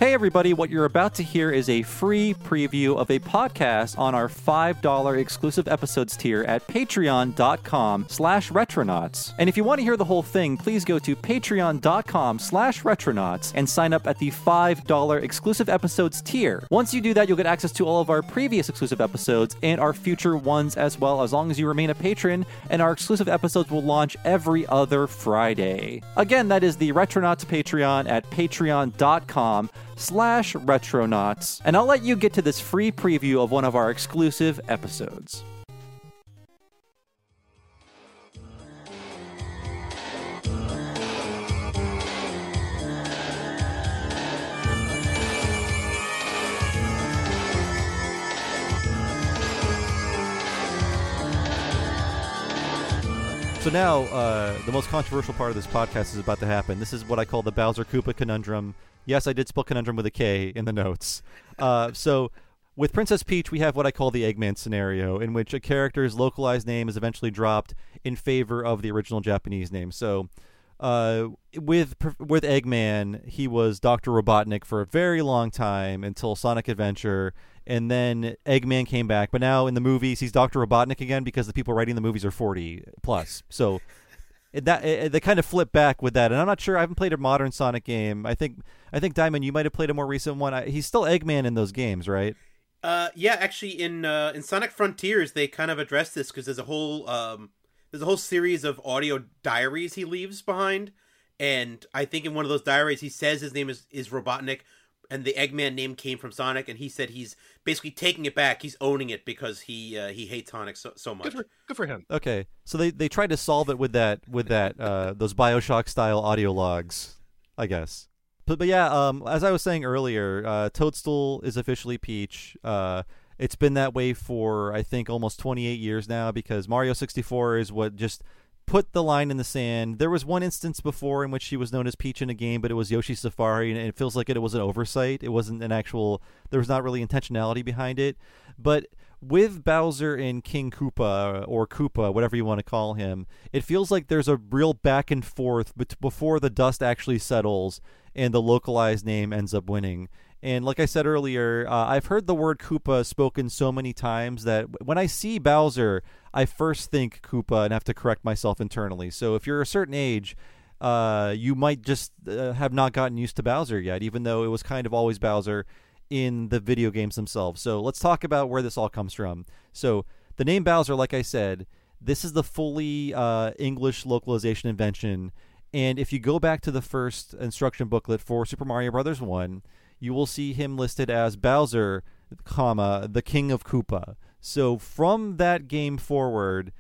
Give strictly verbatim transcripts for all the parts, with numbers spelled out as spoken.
Hey everybody, what you're about to hear is a free preview of a podcast on our five dollars exclusive episodes tier at patreon.com slash retronauts. And if you want to hear the whole thing, please go to patreon.com slash retronauts and sign up at the five dollars exclusive episodes tier. Once you do that, you'll get access to all of our previous exclusive episodes and our future ones as well, as long as you remain a patron, and our exclusive episodes will launch every other Friday. Again, that is the Retronauts Patreon at patreon.com slash retronauts, and I'll let you get to this free preview of one of our exclusive episodes. So now, uh, the most controversial part of this podcast is about to happen. This is what I call the Bowser Koopa conundrum. Yes, I did spell conundrum with a K in the notes. Uh, so, with Princess Peach, we have what I call the Eggman scenario, in which a character's localized name is eventually dropped in favor of the original Japanese name. So, uh, with with Eggman, he was Doctor Robotnik for a very long time until Sonic Adventure, and then Eggman came back. But now in the movies, he's Doctor Robotnik again because the people writing the movies are forty plus. So it, that it, they kind of flip back with that. And I'm not sure. I haven't played a modern Sonic game. I think I think Diamond, you might have played a more recent one. I, he's still Eggman in those games, right? Uh, yeah, actually, in uh, in Sonic Frontiers, they kind of address this because there's a whole um, there's a whole series of audio diaries he leaves behind, and I think in one of those diaries he says his name is is Robotnik. And the Eggman name came from Sonic, and he said he's basically taking it back. He's owning it because he uh, he hates Sonic so, so much. Good for, good for him. Okay, so they, they tried to solve it with that with that uh, those Bioshock style audio logs, I guess. But but yeah, um, as I was saying earlier, uh, Toadstool is officially Peach. Uh, it's been that way for I think almost twenty-eight years now, because Mario sixty-four is what just put the line in the sand. There was one instance before in which she was known as Peach in a game, but it was Yoshi's Safari, and it feels like it was an oversight. It wasn't an actual, there was not really intentionality behind it. But with Bowser and King Koopa, or Koopa, whatever you want to call him, it feels like there's a real back and forth bet- before the dust actually settles and the localized name ends up winning. And like I said earlier, uh, I've heard the word Koopa spoken so many times that when I see Bowser, I first think Koopa and have to correct myself internally. So if you're a certain age, uh, you might just uh, have not gotten used to Bowser yet, even though it was kind of always Bowser in the video games themselves. So let's talk about where this all comes from. So the name Bowser, like I said, this is the fully uh, English localization invention. And if you go back to the first instruction booklet for Super Mario Brothers one, you will see him listed as Bowser, comma, the King of Koopa. So from that game forward,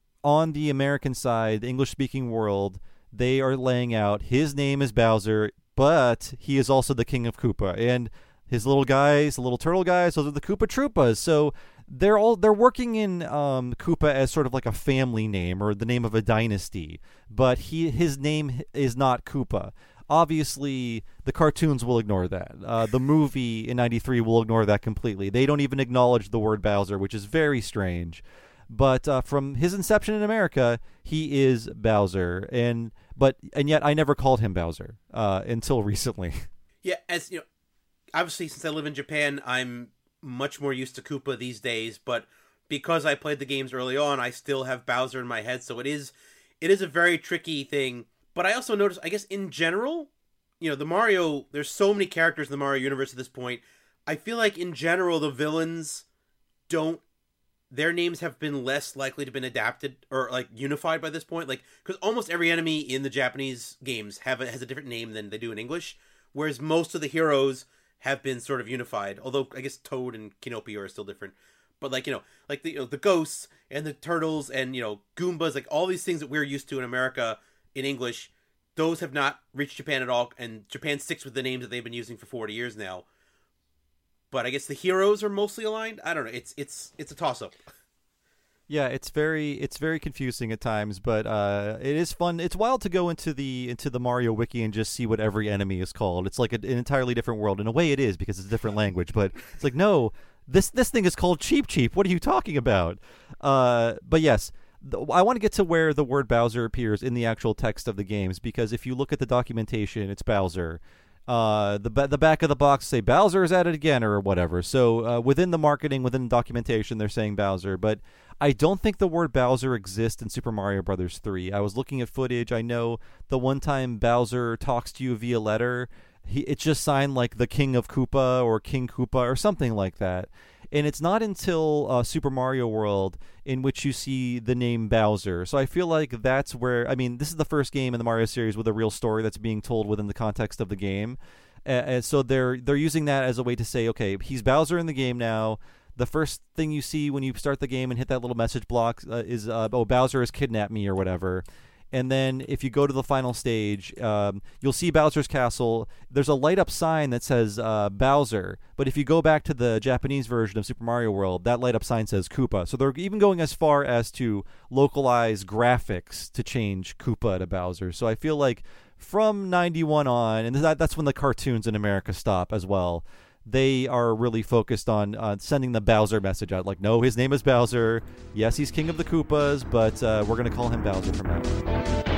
on the American side, the English-speaking world, they are laying out his name is Bowser, but he is also the King of Koopa. And his little guys, the little turtle guys, those are the Koopa Troopas. So they're all they're working in um, Koopa as sort of like a family name or the name of a dynasty, but he his name is not Koopa. Obviously, the cartoons will ignore that. Uh, the movie in ninety-three will ignore that completely. They don't even acknowledge the word Bowser, which is very strange. But uh, from his inception in America, he is Bowser, and but and yet I never called him Bowser uh, until recently. Yeah, as you know, obviously since I live in Japan, I'm much more used to Koopa these days. But because I played the games early on, I still have Bowser in my head, so it is it is a very tricky thing. But I also noticed, I guess, in general, you know, the Mario, there's so many characters in the Mario universe at this point. I feel like, in general, the villains don't, their names have been less likely to have been adapted or, like, unified by this point. Like, because almost every enemy in the Japanese games have a, has a different name than they do in English, whereas most of the heroes have been sort of unified. Although, I guess Toad and Kinopio are still different. But, like, you know, like the, you know, the ghosts and the turtles and, you know, Goombas, like, all these things that we're used to in America in English, those have not reached Japan at all, and Japan sticks with the names that they've been using for forty years now. But I guess the heroes are mostly aligned. I don't know. It's it's it's a toss-up. Yeah, it's very it's very confusing at times, but uh, it is fun. It's wild to go into the into the Mario wiki and just see what every enemy is called. It's like a, an entirely different world. In a way, it is because it's a different language. But it's like, no, this this thing is called Cheep Cheep. What are you talking about? Uh, but yes. I want to get to where the word Bowser appears in the actual text of the games, because if you look at the documentation, it's Bowser. Uh, the the back of the box say Bowser is at it again or whatever. So uh, within the marketing, within the documentation, they're saying Bowser, but I don't think the word Bowser exists in Super Mario Brothers three. I was looking at footage. I know the one time Bowser talks to you via letter, he it's just signed like the King of Koopa or King Koopa or something like that. And it's not until uh, Super Mario World in which you see the name Bowser. So I feel like that's where, I mean, this is the first game in the Mario series with a real story that's being told within the context of the game. Uh, and so they're they're using that as a way to say, okay, he's Bowser in the game now. The first thing you see when you start the game and hit that little message block uh, is, uh, oh, Bowser has kidnapped me or whatever. And then if you go to the final stage, um, you'll see Bowser's Castle. There's a light-up sign that says uh, Bowser. But if you go back to the Japanese version of Super Mario World, that light-up sign says Koopa. So they're even going as far as to localize graphics to change Koopa to Bowser. So I feel like from ninety-one on, and that, that's when the cartoons in America stop as well, they are really focused on uh, sending the Bowser message out. Like, no, his name is Bowser. Yes, he's king of the Koopas, but uh, we're going to call him Bowser from now on.